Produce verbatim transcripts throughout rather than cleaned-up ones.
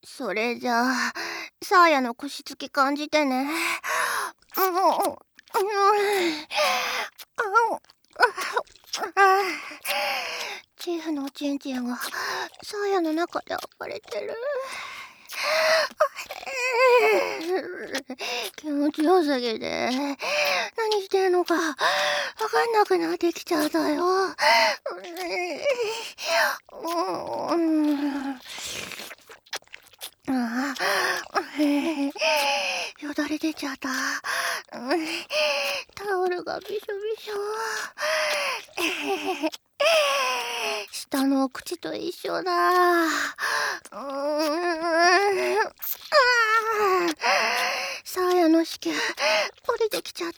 それじゃあ、サーヤの腰つき感じてね。うんうんうん。チーフのおちんちんがサーヤの中で暴れてる。気持ちよすぎて何してんのかわかんなくなってきちゃったよ。うん、ああ、よだれ出ちゃった。タオルがびしょびしょ。下のお口と一緒だ。うーん、サーヤの子宮降りてきちゃった。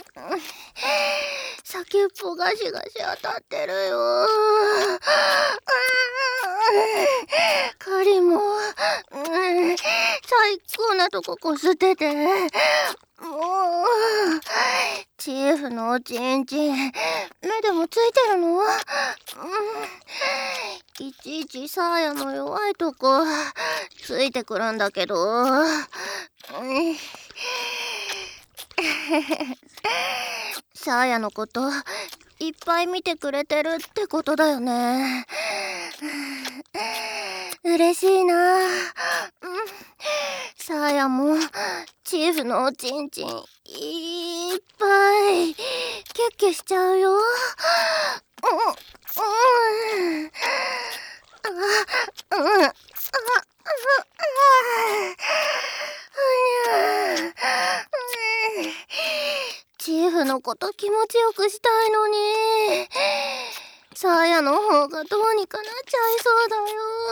先っぽガシガシ当たってるよ。カリも、うん、最高なとここすってて、もうチーフのおちんちん目でもついてるの？うん、いちいちサーヤの弱いとこついてくるんだけど、うん、サーヤのこといっぱい見てくれてるってことだよね。嬉しいな。うん、サーヤもチーフのおちんちんいっぱいキュッキュしちゃうよ。うん、うん、あ、うん、あ、あ、チーフのこと気持ちよくしたいのに、サーヤの方がどうにかなっちゃいそうだ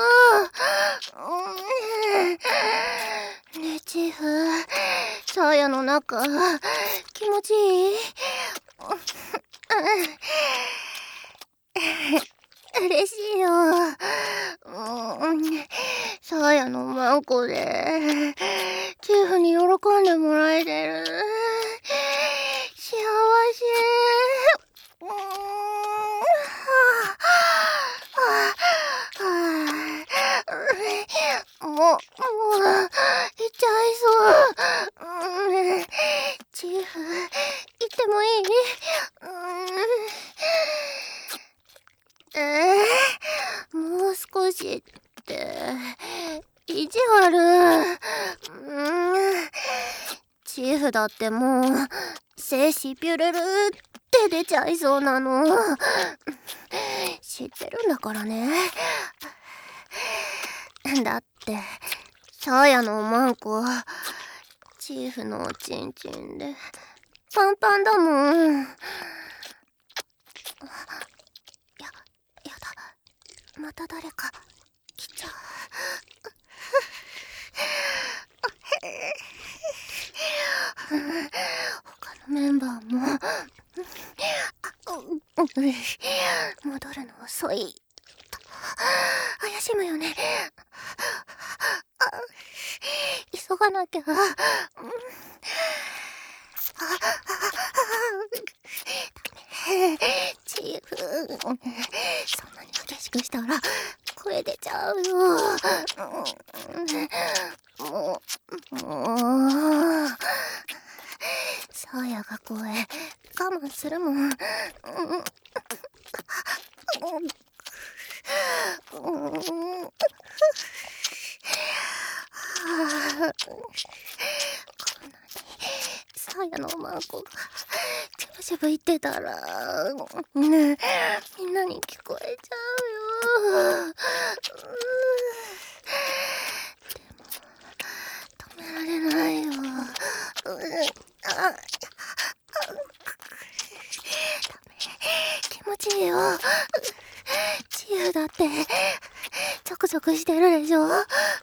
よ。ねえチーフ、サーヤの中気持ちいい？嬉しいよ。うん、サーヤのマンコでチーフに喜んでもらえてる。幸せ。うん、はあ、もう、もう、行っちゃいそう。うん、チーフ、行ってもいい？うん、えー、もう少しって、意地悪。うん、チーフだってもう、精子ピュルルって出ちゃいそうなの。知ってるんだからね。だって、サーヤのおまんこ、チーフのおちんちんで、パンパンだもん。や、やだ。また誰か来ちゃう。他のメンバーも戻るの遅い。怪しむよね。急がなきゃ。チーフ、そんなに激しくしたら声出ちゃうよ。もう、もう、サーヤが声我慢するもん。サーヤのおまんこがジャブジャブ言ってたら、ね、みんなに聞こえちゃうよ。でも止められないよ。あ、ダメ、気持ちいいよ。チーフだってゾクゾクしてるでしょ。う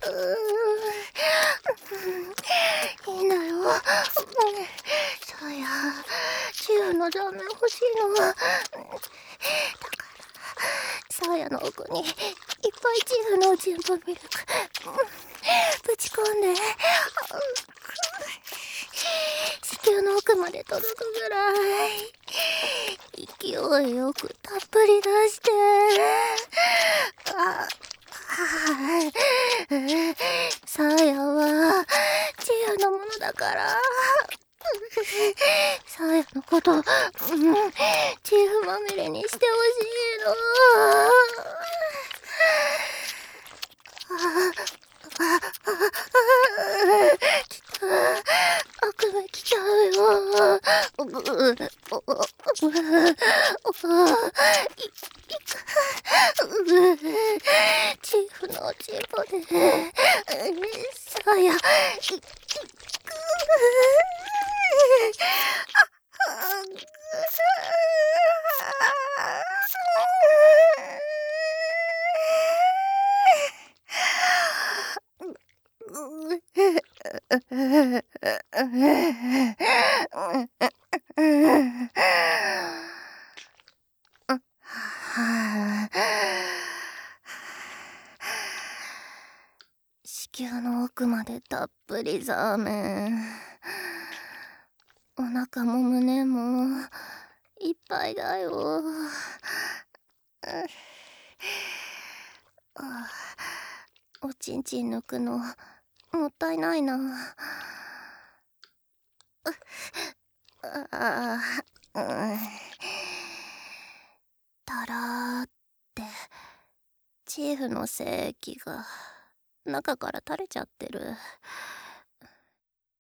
ーん、いいんだよ。そうや、チーフのダメ欲しいの。だからサーヤの奥にいっぱいチーフのチンポミルクぶち込んで、子宮の奥まで届くぐらい勢いよくたっぷり出して、ああからサーヤのこと、うん、チーフまみれにしてほしいの。ちょっと悪夢来ちゃうよ。チーフのチーボでサーヤいいく子宮の奥までたっぷりザーメン。お腹も胸もいっぱいだよ。あおちんちん抜くのもったいないな。ああ、うん、たらーってチーフの精液が中から垂れちゃってる。